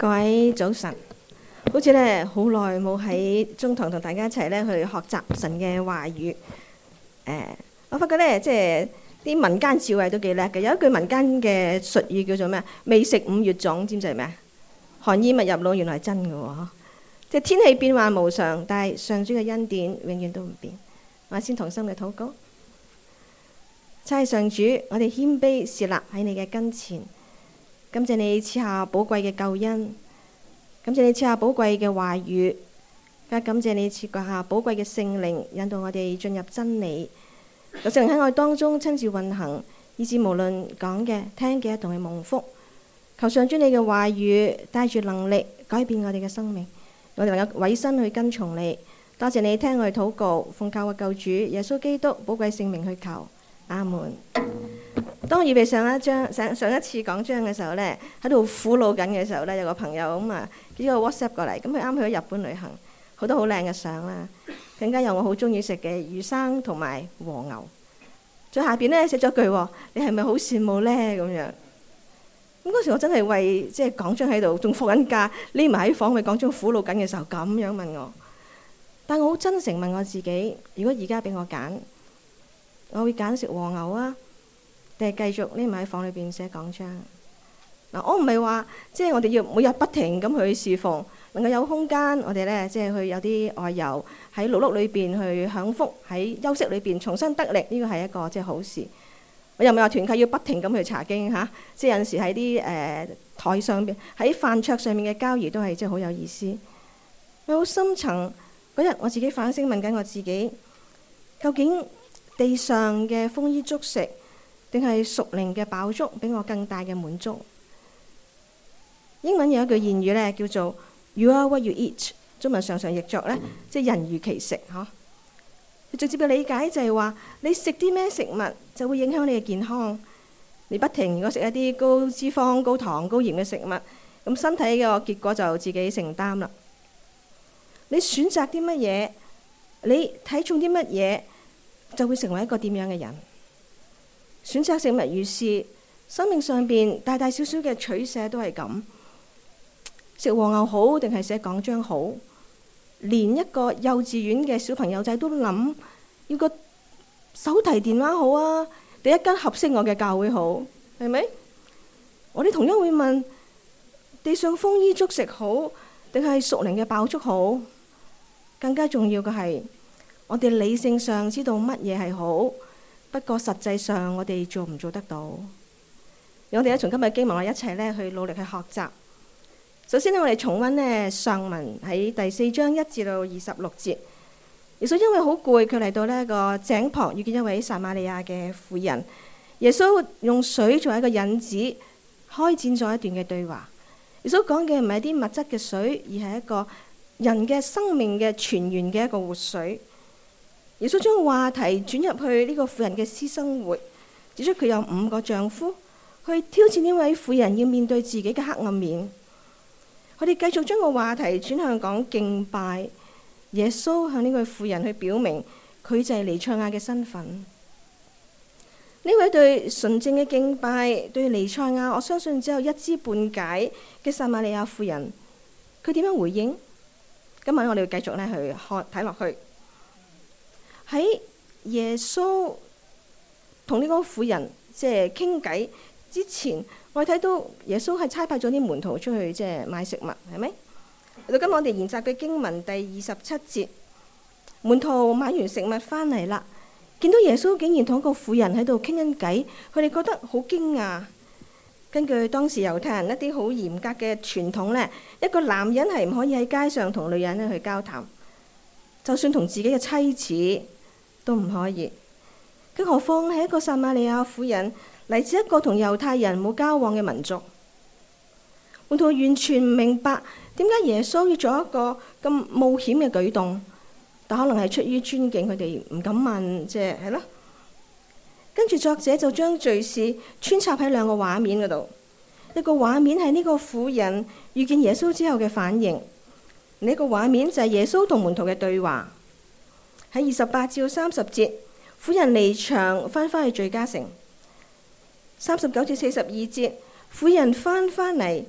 各位早晨，好似咧好耐冇喺中堂同大家一齊咧去學習神嘅話語。我發覺咧即係啲民間智慧都幾叻嘅。有一句民間嘅術語叫做咩？未食五月粽，知唔知係咩？寒衣勿入腦，原來係真嘅喎。即係天氣變幻無常，但係上主嘅恩典永遠都唔變。我先同心嘅禱告，親愛的上主，我哋謙卑侍立喺你嘅跟前。感謝你賜下寶貴嘅救恩，感謝你賜下寶貴嘅話語，更感謝你賜下寶貴嘅聖靈，引導我哋進入真理。有聖靈喺我哋當中親自運行，以致無論講嘅、聽嘅，同係蒙福。求上主你嘅話語帶住能力改變我哋嘅生命，我哋能夠委身去跟從你。多謝你聽我哋禱告，奉靠我救主耶穌基督寶貴聖名去求，阿門。當我預備上一次講章嘅時候呢，喺度苦惱緊嘅時候呢，有個朋友咁啊，幾個 WhatsApp 過嚟，咁佢啱去咗日本旅行，好多好靚嘅相啦，更加有我好中意食嘅魚生同埋和牛。再下邊呢寫咗句：你係咪好羨慕呢？咁樣。咁嗰時我真係為即係講章喺度，仲放緊假，匿埋喺房為講章苦惱緊嘅時候，咁樣問我。但我好真誠問我自己：如果而家俾我揀，我會揀食和牛啊，定係繼續匿埋喺房裏邊寫講章？嗱，我唔係話即係我哋要每日不停咁去侍奉，能夠有空間，我哋咧即係去有啲外遊，喺勞碌裏邊去享福，喺休息裏邊重新得力，呢個係一個即係好事。我又唔係話團契要不停咁去查經嚇，即係有陣時喺啲台上邊，喺飯桌上面嘅交誼都係即係好有意思。我好深層嗰日我自己反省問緊我自己，究竟地上嘅豐衣足食，定係屬靈嘅飽足，俾我更大嘅滿足？英文有一句諺語咧，叫做 You are what you eat， 中文常譯作咧，即係人如其食嗬。直接嘅理解就係話，你食啲咩食物就會影響你嘅健康。你不停如果食一啲高脂肪、高糖、高鹽嘅食物，咁身體嘅結果就自己承擔啦。你選擇啲乜嘢，你睇重啲乜嘢，就會成為一個點樣嘅人。選擇食物如是，生命上邊大大小小嘅取捨都係咁。食和牛好定係寫講章好？連一個幼稚園嘅小朋友仔都諗要個手提電話好啊，定一間合適我嘅教會好，係咪？我哋同樣會問：地上豐衣足食好，定係屬靈嘅飽足好？更加重要嘅係，我哋理性上知道乜嘢係好，不過實際上我哋做唔做得到？我哋從今日經文，我一齊咧去努力去學習。首先呢，我哋重溫呢上文喺第4章1至到26節。耶穌因為好攰，佢嚟到呢個井旁，遇見一位撒瑪利亞嘅婦人。耶穌用水作為一個引子，開展咗一段嘅對話。耶穌講嘅唔係啲物質嘅水，而係一個人嘅生命嘅泉源嘅一個活水。耶穌將話題轉入去呢個婦人嘅私生活，指出佢有5個丈夫，去挑戰呢位婦人要面對自己嘅黑暗面。我哋繼續將個話題轉向講敬拜。耶穌向呢位婦人去表明佢就係彌賽亞嘅身份。呢位對純正嘅敬拜，對彌賽亞我相信只有一知半解嘅撒瑪利亞婦人，佢點樣回應？今日我哋要繼續咧去睇落去。喺耶穌同呢個婦人即係傾偈之前，我哋睇到耶穌係差派咗啲門徒出去即係買食物，係咪？到今日我哋研習嘅經文第27節，門徒買完食物翻嚟啦，見到耶穌竟然同一個婦人喺度傾緊偈，佢哋覺得好驚訝。根據當時猶太人一啲好嚴格嘅傳統呢，一個男人係唔可以喺街上同女人去交談，就算同自己嘅妻子都唔可以，更何況係一個撒瑪利亞婦人，嚟自一個同猶太人冇交往嘅民族。門徒完全唔明白點解耶穌要做一個咁冒險嘅舉動，但可能係出於尊敬，佢哋唔敢問，即係咯。跟住作者就將敘事穿插喺2個畫面嗰度，一個畫面係呢個婦人遇見耶穌之後嘅反應，另一個畫面就係耶穌同門徒嘅對話。喺28至30節，婦人離場翻返去敘加城。39至42節，婦人翻嚟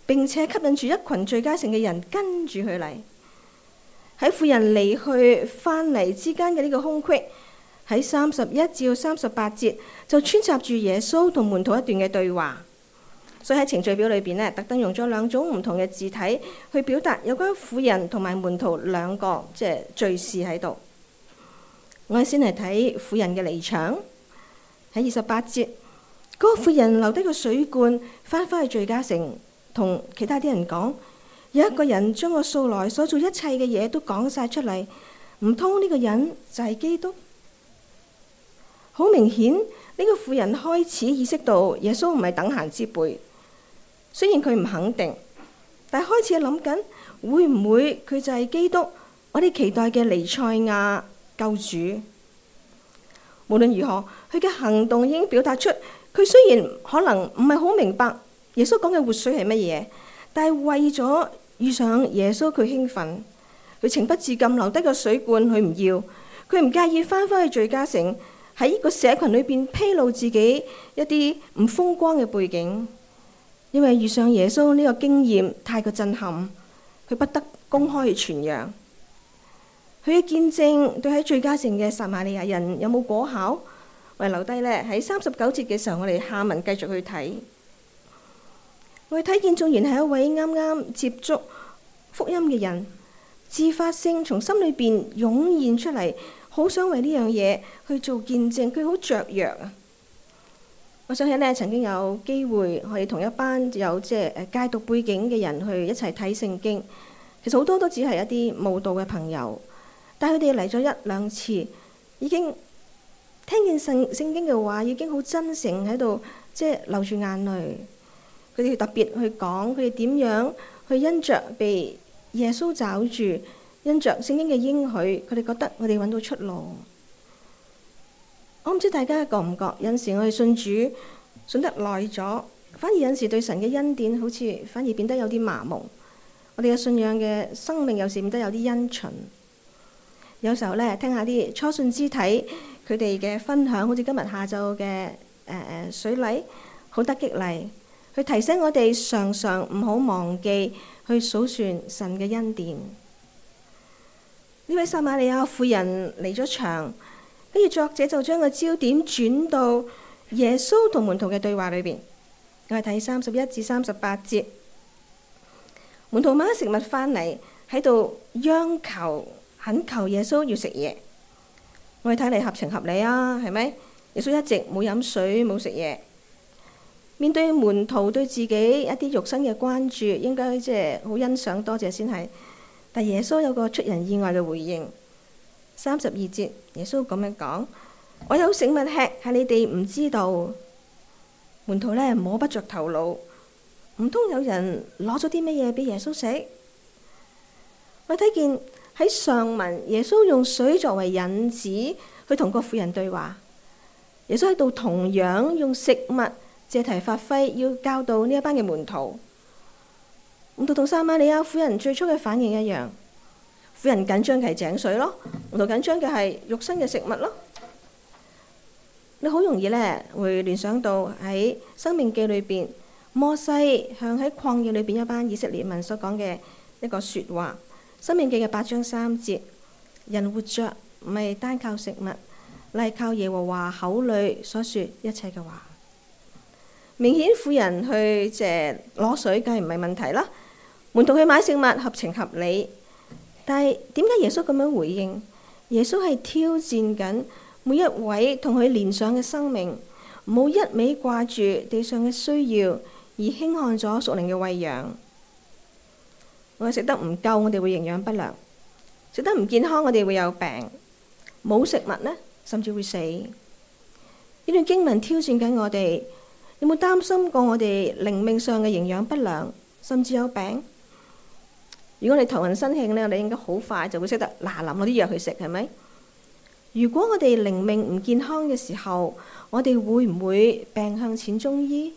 並且吸引住一群敘加城嘅人跟住佢嚟。喺婦人離去翻嚟之間嘅呢個空隙，喺31至38節就穿插住耶穌同門徒一段嘅對話。所以喺程序表裏邊呢，特登用咗2種唔同嘅字體去表達有關婦人同埋門徒兩個即係敘事喺度。我哋先嚟睇婦人嘅離場。喺28節，嗰個婦人留低個水罐，翻返去敘加城，同其他啲人講：有一個人將我素來所做一切嘅嘢都講晒出嚟，唔通呢個人就係基督？好明顯，呢個婦人開始意識到耶穌唔係等閒之輩。雖然佢唔肯定，但係開始諗緊會唔會佢就係基督，我哋期待嘅彌賽亞救主。無論如何，佢嘅行動已經表達出，佢雖然可能唔係好明白耶穌講嘅活水係乜嘢，但係為咗遇上耶穌，佢興奮，佢情不自禁留低個水罐，佢唔要，佢唔介意翻返去敘加城，喺呢個社群裏邊披露自己一啲唔風光嘅背景，因為遇上耶穌呢個經驗太過震撼，佢不得公開去傳揚。佢嘅見證對喺敘加城嘅撒瑪利亞人有冇果效？我哋留低咧喺39節嘅時候，我哋下文繼續去睇。我哋睇見縱然係一位啱啱接觸福音嘅人，自發性從心裏邊湧現出嚟，好想為呢樣嘢去做見證，佢好雀躍啊！我想起咧，曾經有機會可以同一班有即係戒毒背景嘅人去一齊睇聖經。其實好多都只係一啲慕道嘅朋友。但係佢哋嚟咗1-2次，已經聽見聖經嘅話，已經好真誠喺度，即係流住眼淚。佢哋特別去講佢哋點樣去因着被耶穌找住，因着聖經嘅應許，佢哋覺得我哋揾到出路。我唔知大家覺唔覺，有陣時我哋信主信得耐咗，反而有陣時對神嘅恩典好似反而變得有啲麻木。我哋嘅信仰嘅生命有時變得有啲因循。有時候咧，聽下啲初信肢體佢哋嘅分享，好似今日下晝嘅水禮，好得激勵，去提醒我哋常常唔好忘記去數算神嘅恩典。呢位撒瑪利亞婦人離咗場，跟住作者就將個焦點轉到耶穌同門徒嘅對話裏邊。我哋睇31至38節，門徒買咗食物翻嚟，喺度央求。懇求耶穌要食嘢，我哋睇嚟合情合理啊，係咪？耶穌一直冇飲水冇食嘢，面對門徒對自己一啲肉身嘅關注，應該即係好欣賞多謝先係。但耶穌有個出人意外嘅回應。32節，耶穌咁樣講：我有食物吃，係你哋唔知道。門徒咧摸不着頭腦，唔通有人攞咗啲乜嘢俾耶穌食？我睇見。喺上文，耶穌用水作為引子去同個婦人對話。耶穌喺度同樣用食物借題發揮，要教導呢一班嘅門徒。門徒同撒瑪利亞婦人最初嘅反應一樣，婦人緊張嘅係井水咯，門徒緊張嘅係肉身嘅食物咯。你好容易咧會聯想到喺申命記裏邊，摩西向喺曠野裏邊一班以色列民所講嘅一個說話。申命記嘅8章3節，人活着唔係單靠食物，乃係靠耶和華口裏所說一切嘅話。明顯婦人去借攞水梗係唔係問題啦，門徒去買食物合情合理。但係點解耶穌咁樣回應？耶穌係挑戰緊每一位同佢連上嘅生命，唔好一味掛住地上嘅需要，而輕看咗屬靈嘅餵養。我哋食得唔夠，我哋會營養不良；食得唔健康，我哋會有病。冇食物呢，甚至會死。呢段經文挑戰緊我哋，有冇擔心過我哋靈命上嘅營養不良，甚至有病？如果你頭暈身慶呢，你應該好快就會識得嗱臨攞啲藥去食，係咪？如果我哋靈命唔健康嘅時候，我哋會唔會病向淺中醫？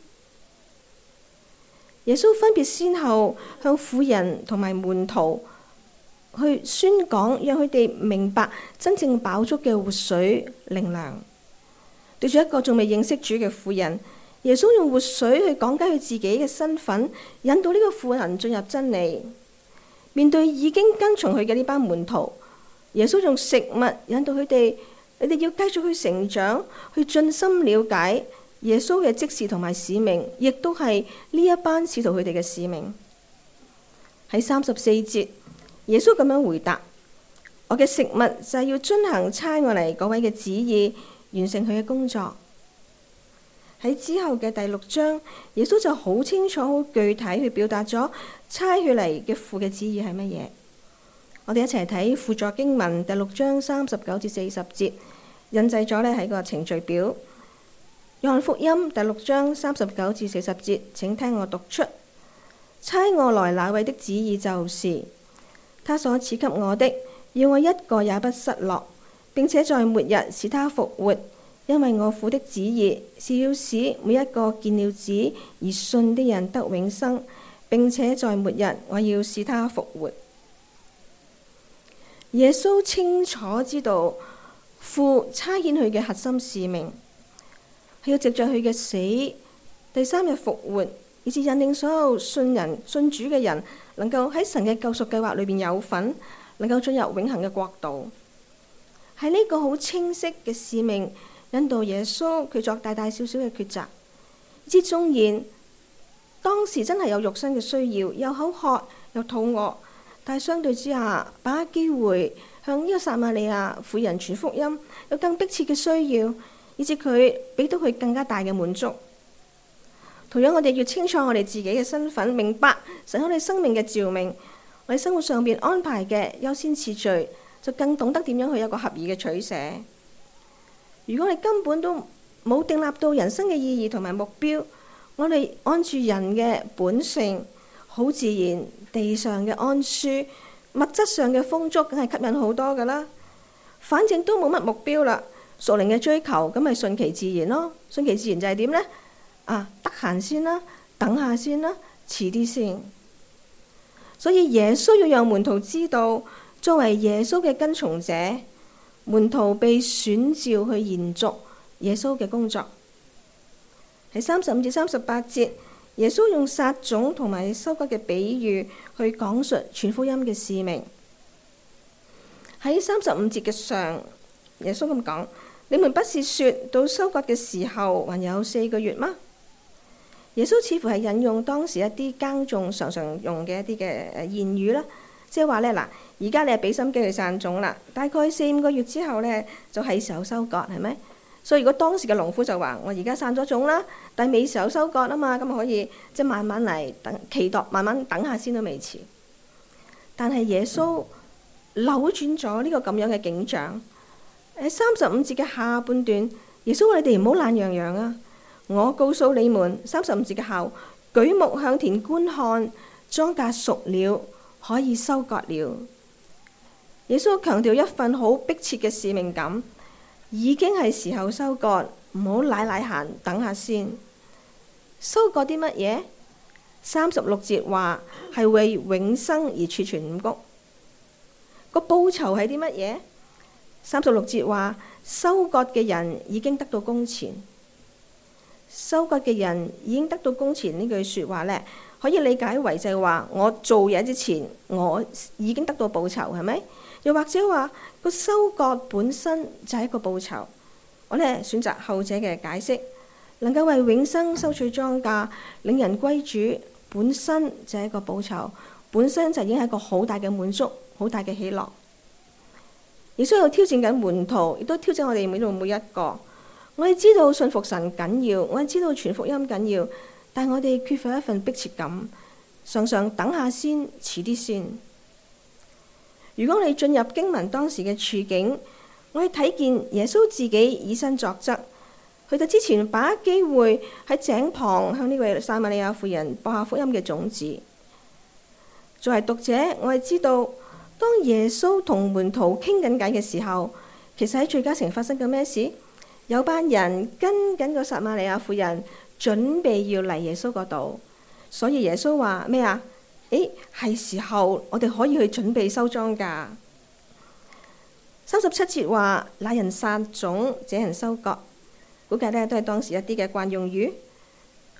耶穌分別先後向婦人同埋門徒去宣講，讓佢哋明白真正飽足嘅活水靈糧。對住一個仲未認識主嘅婦人， 耶穌用活水去講解佢自己嘅身份，引導呢個婦人進入真理。面對已經跟從佢嘅呢班門徒，耶穌用食物引導佢哋，你哋要繼續去成長，去盡心了解耶穌嘅職事同埋使命，亦都係呢一班使徒佢哋嘅使命。喺34節，耶穌咁樣回答：我嘅食物就係要遵行差我嚟嗰位嘅旨意，完成佢嘅工作。喺之後嘅第6章，耶穌就好清楚、好具體去表達咗差佢嚟嘅父嘅旨意係乜嘢。我哋一齊睇輔助經文第6章39至40節，印製咗喺個程序表。約翰福音第6章39至40節，請聽我讀出：差我來那位的旨意就是，他所賜給我的，要我一個也不失落，並且在末日使他復活。因為我父的旨意是要使每一個見了子而信的人得永生，並且在末日我要使他復活。耶穌清楚知道父差遣佢嘅核心使命，係要藉着佢嘅死，第3日復活，以致引領所有信主嘅人能夠喺神嘅救贖計劃裏邊有份，能夠進入永恆嘅國度。係呢個好清晰嘅使命，引導耶穌佢作大大小小嘅抉擇，之中然當時真係有肉身嘅需要，又口渴又肚餓，但係相對之下，把握機會向呢個撒瑪利亞婦人傳福音，有更迫切嘅需要，以致佢俾到佢更加大嘅滿足。同樣，我哋要清楚我哋自己嘅身份，明白神我哋生命嘅召命，我哋生活上邊安排嘅優先次序，就更懂得點樣去有個合宜嘅取捨。如果你根本都冇訂立到人生嘅意義同埋目標，我哋按住人嘅本性，好自然地上嘅安舒，物質上嘅豐足，梗係吸引好多噶啦。反正都冇乜目標啦，屬靈嘅追求咁咪順其自然咯。順其自然就係點呢？得閒先啦，等下先啦，遲啲先。所以耶穌要讓門徒知道，作為耶穌嘅跟從者，門徒被選召去延續耶穌嘅工作。喺35至38節，耶穌用撒種同埋收割嘅比喻去講述傳福音嘅使命。喺35節嘅上，耶穌咁講：你們不是說到收割嘅時候還有4個月嗎？耶穌似乎係引用當時一啲耕種常常用嘅一啲嘅諺語啦，即係話咧，嗱，而家你係俾心機去散種啦，大概4-5個月之後咧就係時候收割，係咪？所以如果當時嘅農夫就話：我而家散咗種啦，但係未時候收割啊嘛，咁可以即係慢慢嚟等，期待慢慢等下先都未遲。但係耶穌扭轉咗呢個咁樣嘅景象。喺35節嘅下半段，耶穌話：你哋唔好懶洋洋啊！我告訴你們，35節嘅後，舉目向田觀看，莊稼熟了，可以收割了。耶穌強調一份好迫切嘅使命感，已經係時候收割，唔好賴閒，等下先。收割啲乜嘢？36節話係為永生而儲存五穀。個報酬係啲乜嘢？36節話收割嘅人已經得到工錢。收割嘅人已經得到工錢呢句說話呢，可以理解為就係話我做嘢之前我已經得到報酬，係咪？又或者話個收割本身就係一個報酬，我哋選擇後者嘅解釋，能夠為永生收取莊稼，領人歸主，本身就係一個報酬，本身就已經係一個好大嘅滿足，好大嘅喜樂。亦需要挑戰緊門徒，亦都挑戰我哋每一個。我哋知道信服神緊要，我哋知道傳福音緊要，但係我哋缺乏一份迫切感，常常等下先，遲啲先。如果我哋進入經文當時嘅處境，我哋睇見耶穌自己以身作則，佢就之前把握機會喺井旁向呢位撒瑪利亞婦人播下福音嘅種子。作為讀者，我哋知道當耶穌同門徒傾緊偈嘅時候，其實喺敘加城發生緊咩事？有班人跟緊個撒瑪利亞婦人，準備要嚟耶穌嗰度，所以耶穌話咩啊？係時候我哋可以去準備收莊稼。37節話那人撒種，這人收割，估計咧都係當時一啲嘅慣用語。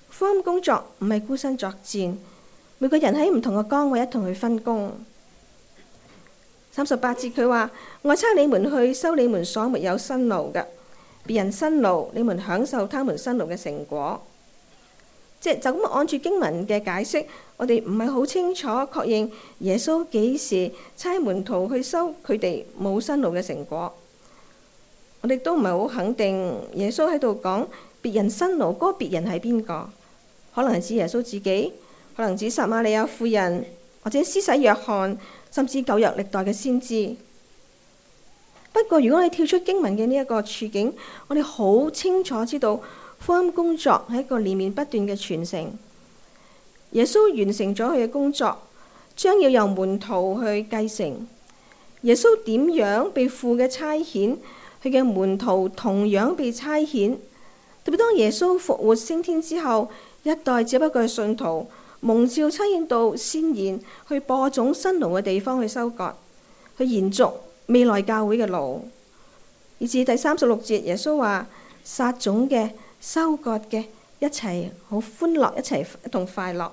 福音工作唔係孤身作戰，每個人喺唔同嘅崗位一同去分工。38節佢話：我差你們去收你們所沒有辛勞嘅，別人辛勞，你們享受他們辛勞嘅成果。即係就咁按住經文嘅解釋，我哋唔係好清楚確認耶穌幾時差門徒去收佢哋冇辛勞嘅成果。我哋都唔係好肯定耶穌喺度講別人辛勞，嗰個別人係邊個？可能係指耶穌自己，可能指撒瑪利亞婦人，或者施洗約翰，甚至舊約歷代嘅先知。不過如果你跳出經文嘅呢一個處境，我哋好清楚知道福音工作係一個連綿不斷嘅傳承。耶穌完成咗佢嘅工作，將要由門徒去繼承。耶穌點樣被父嘅差遣，佢嘅門徒同樣被差遣。特別當耶穌復活升天之後，一代只不過係信徒蒙召差遣到先賢去播種辛勞嘅地方去收割，去延續未來教會嘅路。以至第36節，耶穌話：撒種嘅、收割嘅，一齊好歡樂，一齊一同快樂。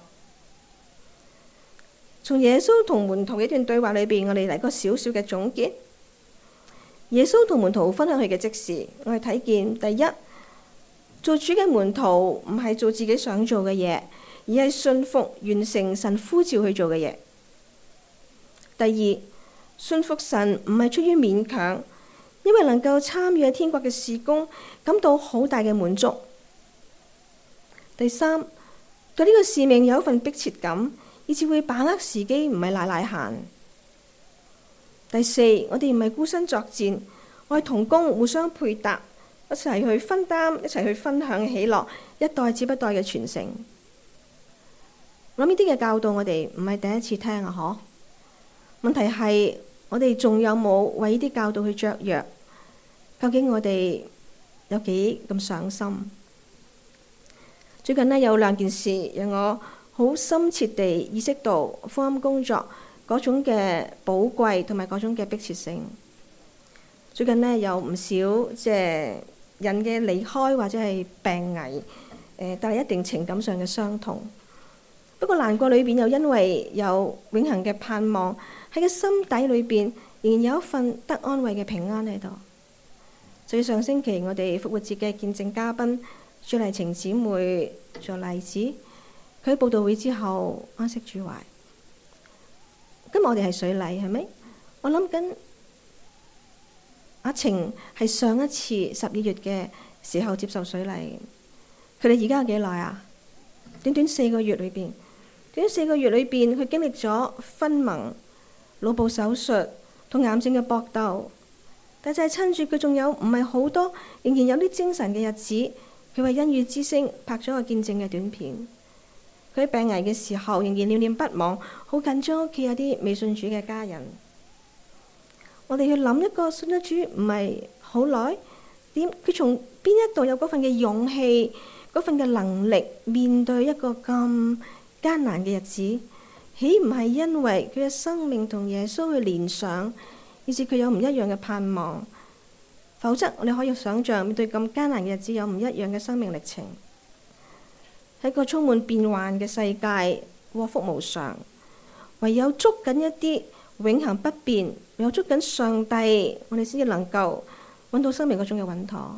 從耶穌同門徒嘅一段對話裏邊，我哋嚟個少少嘅總結。耶穌同門徒分享佢嘅職事，我哋睇見第一，做主嘅門徒唔係做自己想做嘅嘢，而係信服完成神呼召去做嘅嘢。第二，信服神唔係出於勉強，因為能夠參與天國嘅事工，感到好大嘅滿足。第三，對呢個使命有一份迫切感，以至會把握時機，唔係賴賴閒。第四，我哋唔係孤身作戰，我係同工互相配搭，一齊去分擔，一齊去分享喜樂，一代接一代嘅傳承。諗呢啲嘅教導，我哋唔係第一次聽啊！嗬，問題係我哋仲有冇為呢啲教導去雀躍？究竟我哋有幾咁上心？最近呢，有兩件事讓我好深切地意識到福音工作嗰種嘅寶貴同埋嗰種嘅迫切性。最近呢，有唔少即係人嘅離開或者係病危，帶嚟一定情感上嘅傷痛。不過難過裏邊又因為有永恆嘅盼望喺個心底裏邊，仍然有一份得安慰嘅平安喺度。就上星期我哋復活節嘅見證嘉賓朱麗晴姊妹做例子，佢喺佈道會之後安息主懷。今日我哋係水禮，係咪？我諗緊阿晴係上一次12月嘅時候接受水禮，佢哋而家有幾耐啊？短短4個月裏邊，佢經歷咗分娩、腦部手術同癌症嘅搏鬥，但就係趁住佢仲有唔係好多，仍然有啲精神嘅日子，佢為恩語之聲拍咗個見證嘅短片。佢喺病危嘅時候仍然念念不忘，好緊張屋企有啲未信主嘅家人。我哋要諗一個信咗主唔係好耐，佢從邊一度有嗰份嘅勇氣，嗰份嘅能力面對一個咁艱難嘅日子？豈唔係因為佢嘅生命同耶穌去連上，以至佢有唔一樣嘅盼望？否則我哋可以想象面對咁艱難嘅日子，有唔一樣嘅生命歷程。喺個充滿變幻嘅世界，禍福無常，唯有捉緊一啲永恆不變，唯有捉緊上帝，我哋先至能夠揾到生命嗰種嘅穩妥。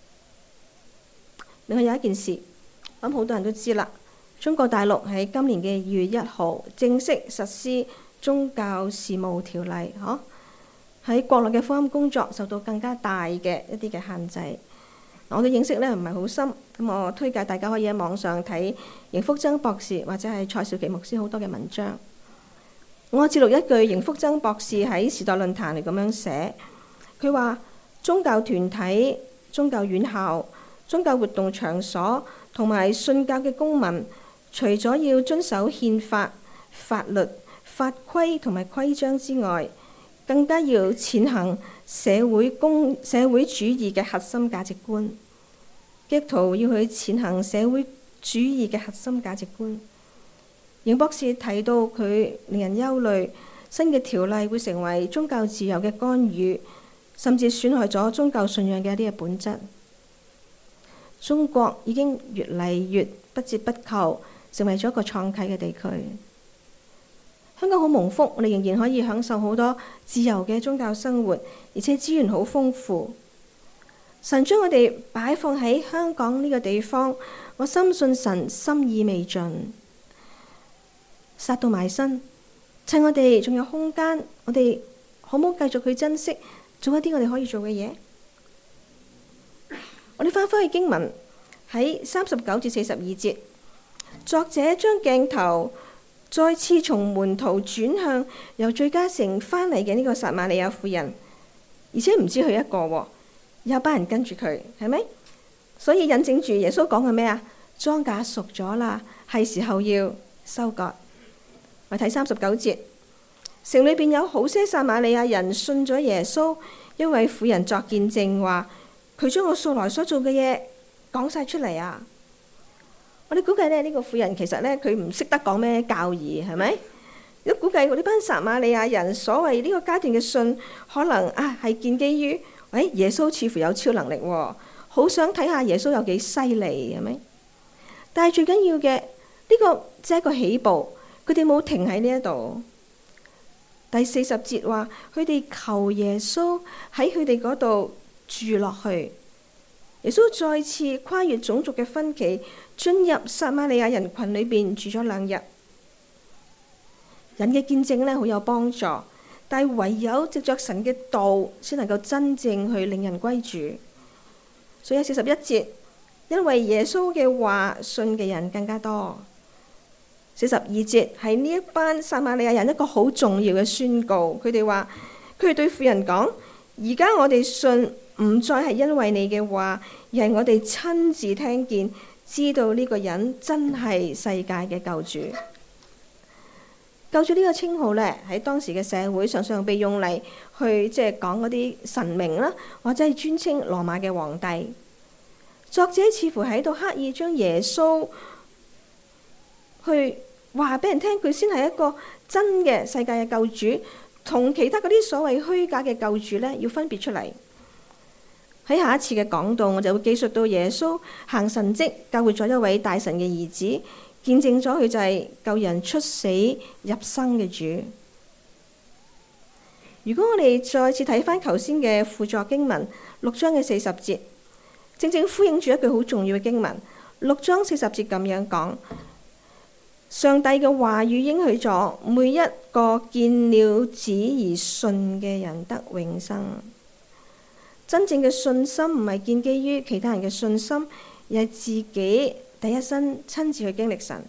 另外有一件事，我諗好多人都知啦，中國大陸喺今年嘅2月1號正式實施宗教事務條例，喺國內嘅福音工作受到更加大嘅一啲嘅限制。我嘅認識呢唔係好深，咁我推介大家可以喺網上睇邢福增博士或者係蔡兆琪牧師好多嘅文章。我節錄一句邢福增博士喺時代論壇嚟咁樣寫，佢話宗教團體、宗教院校、宗教活動場所同埋信教嘅公民，除咗要遵守憲法、法律、法規同埋規章之外，更加要踐行社會主義嘅核心價值觀。基督徒要去踐行社會主義嘅核心價值觀。邢博士提到佢令人憂慮，新嘅條例會成為宗教自由嘅干預，甚至損害咗宗教信仰嘅一啲嘅本質。中國已經越嚟越不折不扣，成為咗一個創啟嘅地區。香港好蒙福，我哋仍然可以享受好多自由嘅宗教生活，而且資源好豐富。神將我哋擺放喺香港呢個地方，我深信神心意未盡，殺到埋身，趁我哋仲有空間，我哋好唔好繼續去珍惜，做一啲我哋可以做嘅嘢？我哋翻返去經文喺39至42節，作者將鏡頭再次從門徒轉向由敘加城翻嚟嘅呢個撒瑪利亞婦人，而且唔止佢一個喎，有班人跟住佢，係咪？所以引證住耶穌講嘅咩啊？莊稼熟咗啦，係時候要收割。我睇39節，城裏邊有好些撒瑪利亞人信咗耶穌，一位婦人作見證話，佢將我素來所做嘅嘢講晒出嚟啊！我哋估計呢個婦人其實呢，佢唔識得講咩教義，係咪？都估計呢班撒瑪利亞人所謂呢個階段嘅信，可能係建基於，耶穌似乎有超能力喎，好想睇下耶穌有幾犀利，係咪？但係最緊要嘅呢個只係一個起步，佢哋冇停喺呢一度。第40節話，佢哋求耶穌喺佢哋嗰度住落去。耶穌再次跨越種族嘅分歧，進入撒瑪利亞人群裏邊住咗2日。人嘅見證呢，好有幫助，但係唯有藉着神嘅道，先能夠真正去令人歸主。所以喺41節，因為耶穌嘅話，信嘅人更加多。42節係呢一班撒瑪利亞人一個好重要嘅宣告，佢哋話，佢哋對婦人講，而家我哋信唔再係因為你嘅話，而係我哋親自聽見，知道呢個人真係世界嘅救主。救主呢個稱號呢，喺當時嘅社會常常被用嚟去即係講嗰啲神明啦，或者係尊稱羅馬嘅皇帝。作者似乎喺度刻意將耶穌去話俾人聽，佢先係一個真嘅世界嘅救主，同其他嗰啲所謂虛假嘅救主呢，要分別出嚟。喺下一次嘅講道，我就會記述到耶穌行神蹟，救活咗一位大神嘅兒子，見證咗佢就係救人出死入生嘅主。如果我哋再次睇翻頭先嘅輔助經文6章嘅40節，正正呼應住一句好重要嘅經文。6章40節咁樣講，上帝嘅話語應許咗每一個見了子而信嘅人得永生。真正嘅信心唔係建基於其他人嘅信心，而係自己第一身親自去經歷神。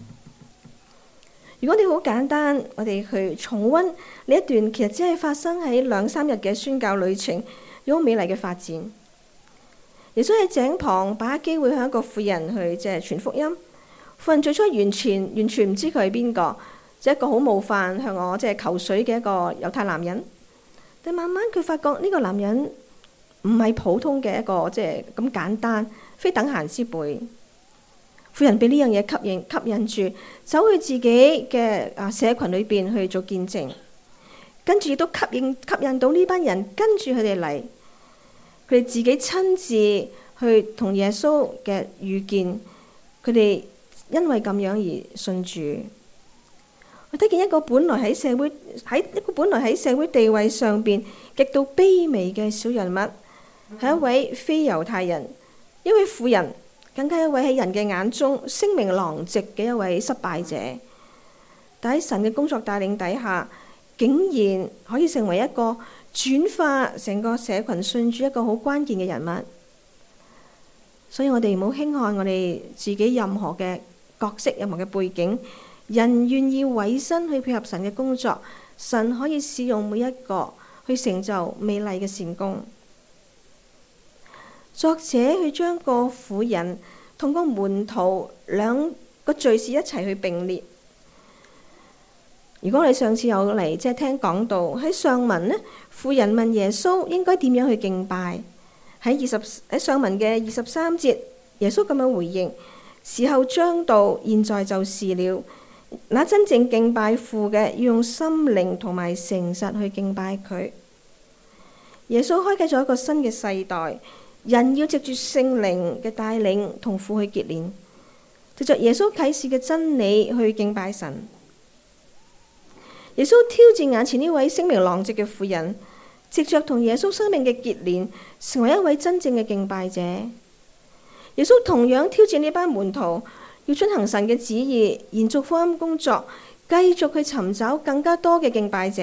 如果你好簡單，我哋去重溫呢一段，其實只係發生喺2-3日嘅宣教旅程，有好美麗嘅發展。耶穌喺井旁把握機會向一個婦人去即係傳福音。婦人最初完全唔知佢係邊個，即係一個好冒犯向我即係求水嘅一個猶太男人。但慢慢佢發覺呢個男人唔係普通嘅一個即係咁簡單，非等閒之輩。婦人被呢樣嘢吸引住，走去自己嘅社群裏邊去做見證，跟住亦都吸引到呢班人跟住佢哋嚟，佢哋自己親自去同耶穌嘅遇見，佢哋因為咁樣而信主。我睇見一個本來喺社會地位上邊極度卑微嘅小人物，係一位非猶太人，一位婦人，更加一位喺人嘅眼中聲名狼藉嘅一位失敗者。但喺神嘅工作帶領底下，竟然可以成為一個轉化成個社群信主一個好關鍵嘅人物。所以我哋唔好輕看我哋自己任何嘅角色、任何嘅背景。人願意委身去配合神嘅工作，神可以使用每一個去成就美麗嘅善工。作者去將個婦人同個門徒兩個敘事一齊去並列。如果你上次有嚟即係聽講道，喺上文呢，婦人問耶穌應該點樣去敬拜。喺上文嘅23節，耶穌咁樣回應：時候將到，現在就是了。那真正敬拜父嘅，要用心靈同埋誠實去敬拜佢。耶穌開啟咗一個新嘅世代，人要藉住聖靈嘅帶領同父去結連， 藉着耶穌啟示嘅真理去敬拜神。耶穌挑戰眼前呢位聲名狼藉嘅婦人，藉着同耶穌生命嘅結連，成為一位真正嘅敬拜者。耶穌同樣挑戰呢班門徒，要遵行神嘅旨意，延續福音工作，繼續去尋找更加多嘅敬拜者。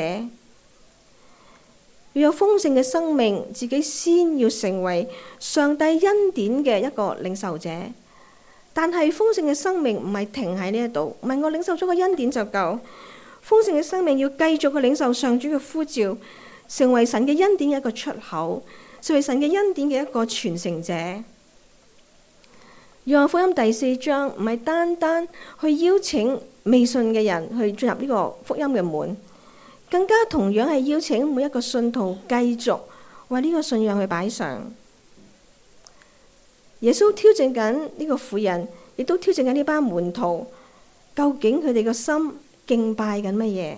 要有豐盛嘅生命，自己先要成為上帝恩典嘅一個領受者。但係豐盛嘅生命唔係停喺呢一度，唔係我領受咗個恩典就夠。豐盛嘅生命要繼續去領受上主嘅呼召，成為神嘅恩典嘅一個出口，成為神嘅恩典嘅一個傳承者。約翰福音第4章唔係單單去邀請未信嘅人去進入呢個福音嘅門，更加同樣係邀請每一個信徒繼續為呢個信仰去擺上。耶穌挑戰緊呢個婦人，亦都挑戰緊呢班門徒，究竟佢哋個心敬拜緊乜嘢？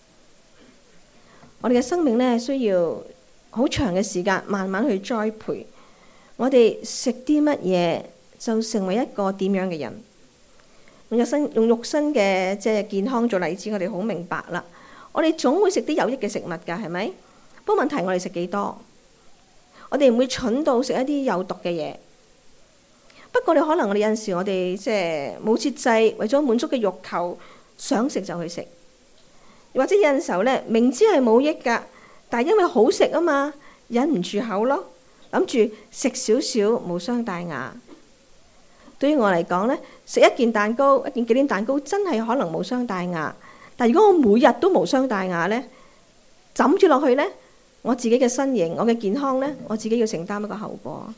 我哋嘅生命呢，需要好長嘅時間慢慢去栽培。我哋食啲乜嘢就成為一個點樣嘅人。用肉身嘅即係健康做例子，我哋好明白啦。我哋總會食啲有益嘅食物㗎，係咪？不過問題我哋食幾多？我哋唔會蠢到食一啲有毒嘅嘢。不過你可能我哋有陣時我哋即係冇節制，為咗滿足嘅欲求，想食就去食。或者有陣時候咧，明知係冇益㗎，但係因為好食啊嘛，忍唔住口咯，諗住食少少無傷大雅。對於我嚟講咧，食一件蛋糕，一件忌廉蛋糕真係可能無傷大雅。但係如果我每日都無傷大雅咧，枕住落去咧，我自己嘅身形，我嘅健康咧，我自己要承擔一個後果。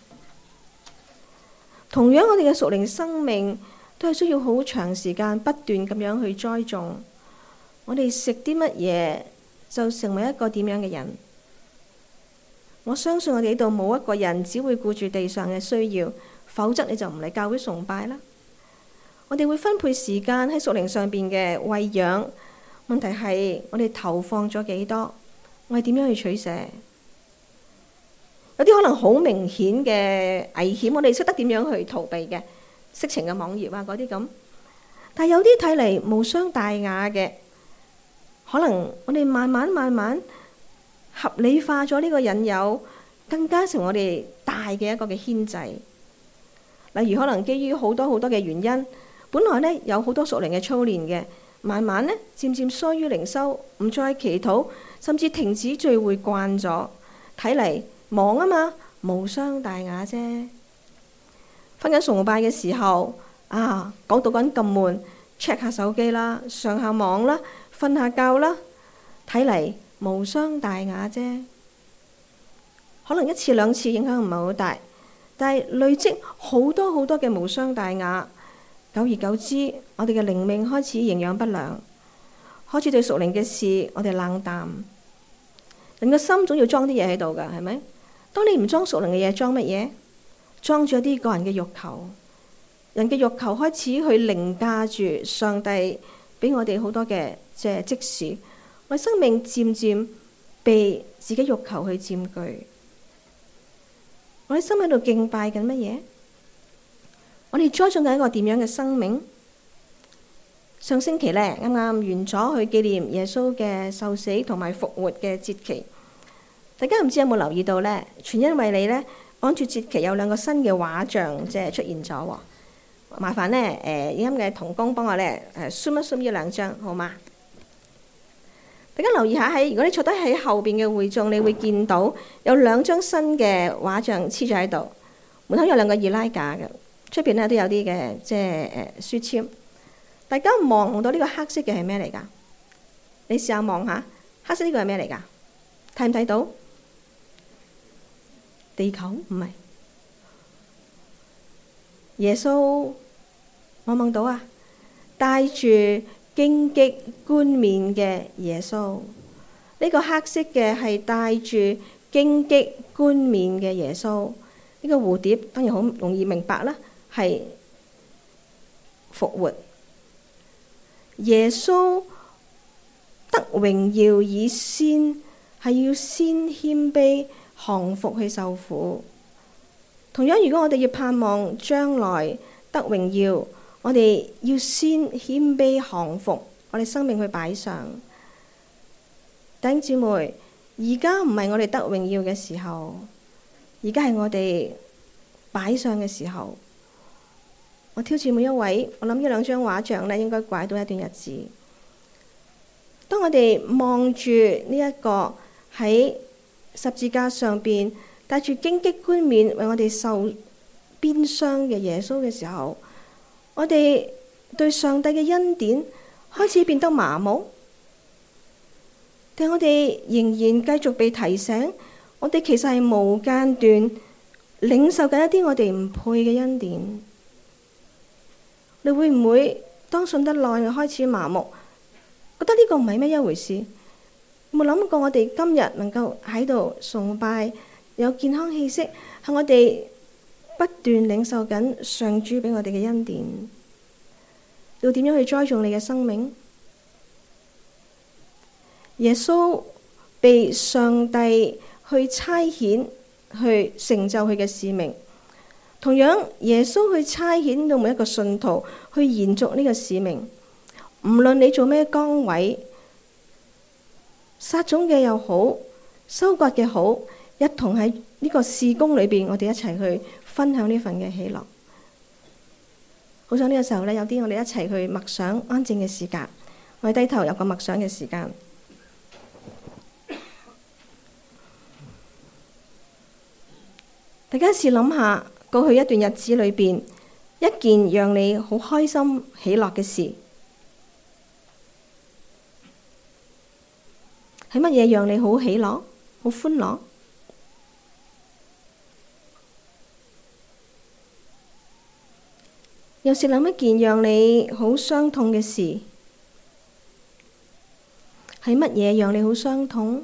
同樣，我哋嘅屬靈生命都係需要好長時間不斷咁樣去栽種。我哋食啲乜嘢就成為一個點樣嘅人。我相信我哋呢度冇一個人只會顧住地上嘅需要，否則你就唔嚟教會崇拜啦。我哋會分配時間喺屬靈上邊嘅餵養。問題係我哋投放咗幾多？我係點樣去取捨？有啲可能好明顯嘅危險，我哋識得點樣去逃避嘅，色情嘅網頁啊嗰啲咁。但係有啲睇嚟無傷大雅嘅，可能我哋慢慢合理化咗呢個引誘，更加成我哋大嘅一個嘅牽制。例如可能基於好多嘅原因，本來呢有好多屬靈嘅操練嘅，慢慢呢漸漸疏於靈修，唔再祈禱，甚至停止聚會慣咗，睇嚟忙啊嘛，無傷大雅啫。瞓緊崇拜嘅時候啊，講到緊咁悶 ，check 下手機啦，上下網啦，瞓下覺啦，睇嚟無傷大雅啫。可能一次兩次影響唔係好大，但係累積好多嘅無傷大雅，久而久之，我哋嘅靈命開始營養不良，開始對屬靈嘅事我哋冷淡。人個心總要裝啲嘢喺度㗎，係咪？當你唔裝屬靈嘅嘢，裝乜嘢？裝住一啲個人嘅欲求。人嘅欲求開始去凌駕住上帝俾我哋好多嘅即時，我哋生命漸漸被自己欲求去佔據。我哋心喺度敬拜緊乜嘢？我哋栽種緊一個點樣嘅生命？上星期咧啱啱完咗去紀念耶穌嘅受死同埋復活嘅節期。大家唔知有冇留意到呢？全因為你呢，按住節期有兩個新嘅畫像即係出現咗喎。麻煩呢，而家嘅同工幫我呢zoom一zoom呢兩張好嗎？大家留意下，如果你坐低喺後邊嘅會眾，你會見到有兩張新嘅畫像黐咗喺度。門口有兩個易拉架嘅，出邊呢都有啲嘅即係書籤。大家望到呢個黑色嘅係咩嚟㗎？你試下望下，黑色呢個係咩嚟㗎？睇唔睇到？地球唔係耶穌，我望到啊，戴住荊棘冠冕嘅耶穌。呢個黑色嘅係戴住荊棘冠冕嘅耶穌。呢個蝴蝶當然好容易明白啦，係復活。耶穌得榮耀以先，係要先謙卑降服去受苦。同樣，如果我哋要盼望將來得榮耀， 我哋要先謙卑降服，我哋生命去擺上。弟兄姊妹，而家唔係我哋得榮耀嘅時候，而家係我哋擺上嘅時候。我挑戰每一位，我諗呢兩張畫像咧，應該拐到一段日子。當我哋望住呢一個喺十字架上邊帶住荊棘冠冕為我哋受鞭傷嘅耶穌嘅時候，我哋對上帝嘅恩典開始變得麻木，但我哋仍然繼續被提醒，我哋其實係無間斷領受緊一啲我哋唔配嘅恩典。你會唔會當信得耐開始麻木，覺得呢個唔係咩一回事？有冇諗過我哋今日能夠喺度崇拜，有健康氣息，係我哋不斷領受緊上主俾我哋嘅恩典。要點樣去栽種你嘅生命？耶穌被上帝去差遣去成就佢嘅使命。同樣，耶穌去差遣到每一個信徒去延續呢個使命。唔論你做咩崗位，撒種嘅又好，收割嘅好，一同喺呢個事工裏邊，我哋一齊去分享呢份嘅喜樂。好想呢個時候呢，有啲我哋一齊去默想安靜嘅時間，我哋低頭有個默想嘅時間。大家試諗下，過去一段日子裏邊，一件讓你好開心喜樂嘅事，係乜嘢讓你好喜樂、好歡樂？又試諗一件讓你好傷痛嘅事，係乜嘢讓你好傷痛？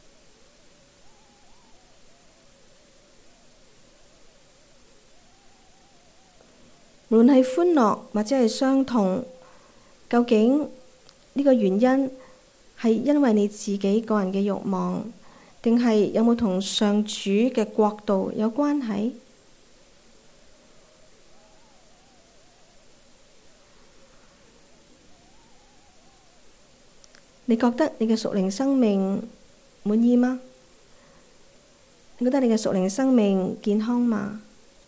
無論係歡樂或者係傷痛，究竟呢個原因係因為你自己個人嘅慾望，定係有冇同上主嘅國度有關係？你覺得你嘅屬靈生命滿意嗎？你覺得你嘅屬靈生命健康嗎？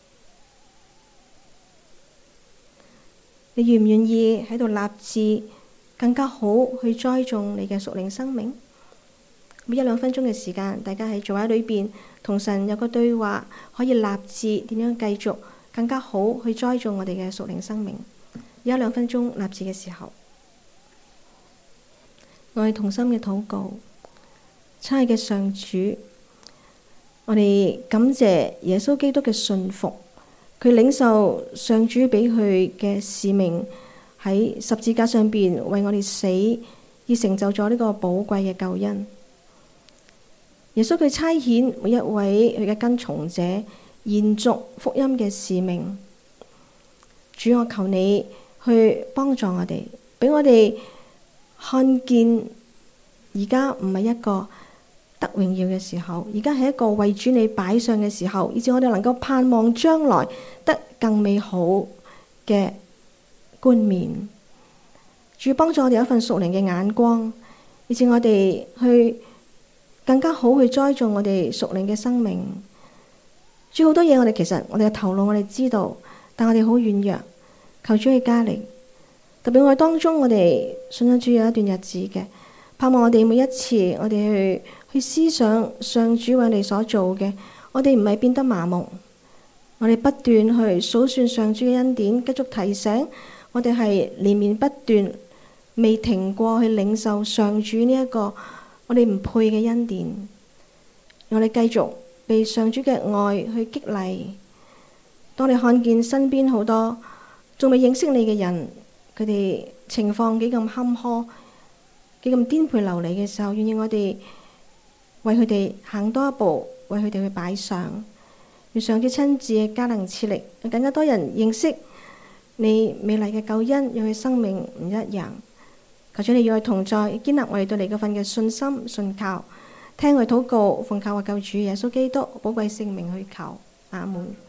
你願唔願意喺度立志更加好去栽種你嘅屬靈生命？每一兩分鐘嘅時間，大家喺座位裏邊同神有個對話，可以立志點樣繼續更加好去栽種我哋嘅屬靈生命。有一兩分鐘立志嘅時候，我哋同心嘅禱告。親愛嘅上主，我哋感謝耶穌基督嘅信服。佢領受上主俾佢嘅使命，喺十字架上邊為我哋死，而成就咗呢個寶貴嘅救恩。耶穌佢差遣每一位佢嘅跟從者，延續福音嘅使命。主，我求你去幫助我哋，俾我哋看見而家唔係一個得榮耀嘅時候，而家係一個為主你擺上嘅時候，以致我哋能夠盼望將來得更美好嘅冠冕。主，幫助我哋有一份屬靈嘅眼光，以致我哋去更加好去栽種我哋屬靈嘅生命。主，好多嘢我哋其實我哋嘅頭腦我哋知道，但我哋好軟弱，求主去加力。特別我哋當中我哋信咗主有一段日子嘅，盼望我哋每一次我哋去思想上主為你所做嘅，我哋唔係變得麻木，我哋不斷去數算上主嘅恩典，繼續提醒我哋係連綿不斷，未停過去領受上主呢一個我哋唔配嘅恩典。我哋繼續被上主嘅愛去激勵。當你看見身邊好多仲未認識你嘅人，佢哋情況幾咁坎坷，幾咁顛沛流離嘅時候，願意我哋為佢哋行多一步，為佢哋去擺上，願上主親自加能賜力，讓更加多人認識你美麗嘅救恩，讓佢生命唔一樣。求主你與我同在，堅立我哋對你嗰份嘅信心信靠，聽我禱告，奉靠我救主耶穌基督寶貴聖名去求，阿門。